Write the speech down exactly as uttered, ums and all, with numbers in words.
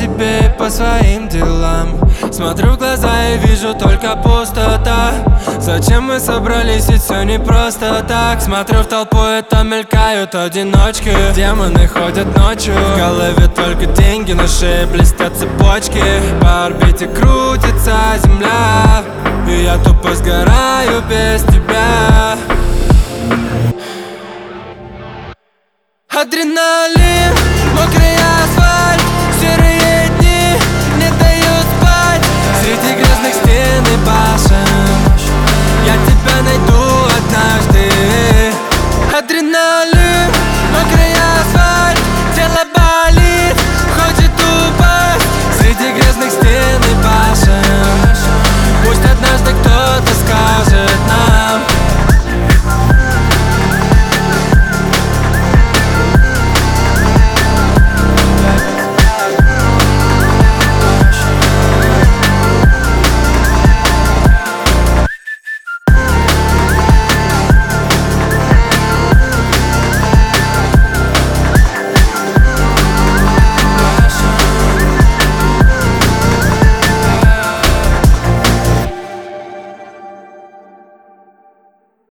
себе по своим делам. Смотрю в глаза и вижу только пустота. Зачем мы собрались, ведь все не просто так. Смотрю в толпу, и там мелькают одиночки. Демоны ходят ночью, в голове только деньги, на шее блестят цепочки. По орбите крутится земля, и я тупо сгораю без тебя. Адреналин.